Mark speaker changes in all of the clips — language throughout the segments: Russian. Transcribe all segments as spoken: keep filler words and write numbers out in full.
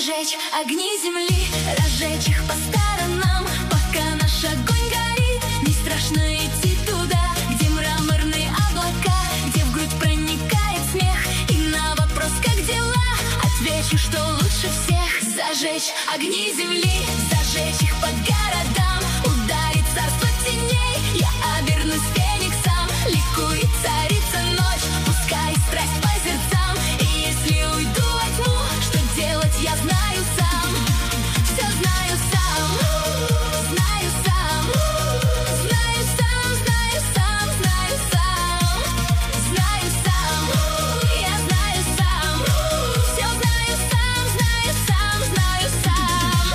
Speaker 1: Зажечь огни земли, разжечь их по сторонам, пока наш огонь горит. Не страшно идти туда, где мраморные облака, где в грудь проникает смех. И на вопрос, как дела, отвечу, что лучше всех. Зажечь огни земли, зажечь их по городам, ударит царство теней. Я обернусь фениксом, ликует царица ночь. Пускай страсть по сердцам, и если уйду во тьму, что делать я знаю сам. Все знаю сам, знаю сам, знаю сам, знаю сам, знаю сам, знаю сам, я знаю сам. Все знаю сам, знаю сам, знаю сам.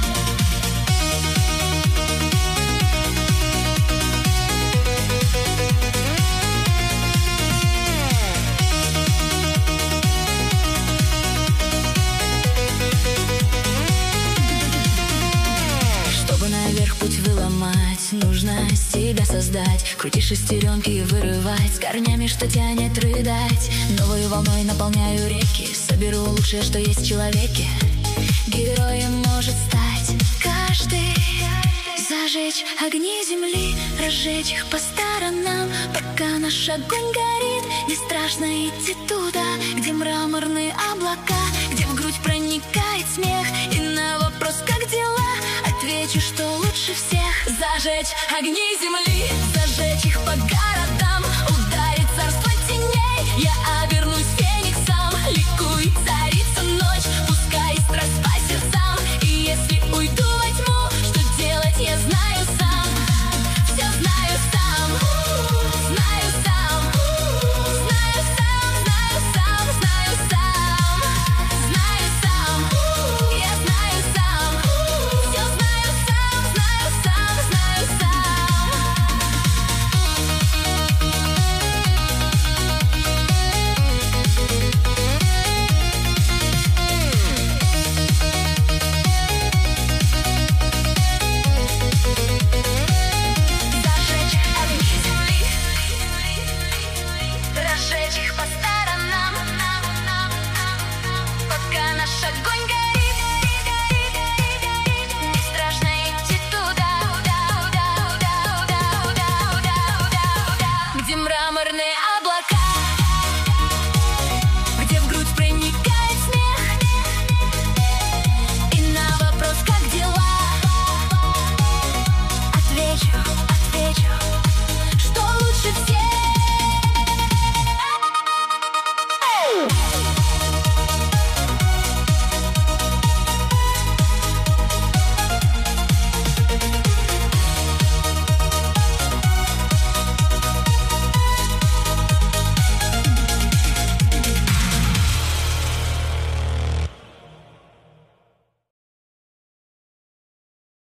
Speaker 1: Чтобы наверх путь выломать, нужно себя создать. Крути шестеренки и вырывать, с корнями, что тянет рыдать. Новой волной наполняю реки, соберу лучшее, что есть в человеке. Героем может стать каждый. Зажечь огни земли, разжечь их по сторонам, пока наш огонь горит. Не страшно идти туда, где мраморные облака, где в грудь проникает смех. И на вопрос, как дела, отвечу, что лучше всех. Зажечь огни земли, зажечь их по горам.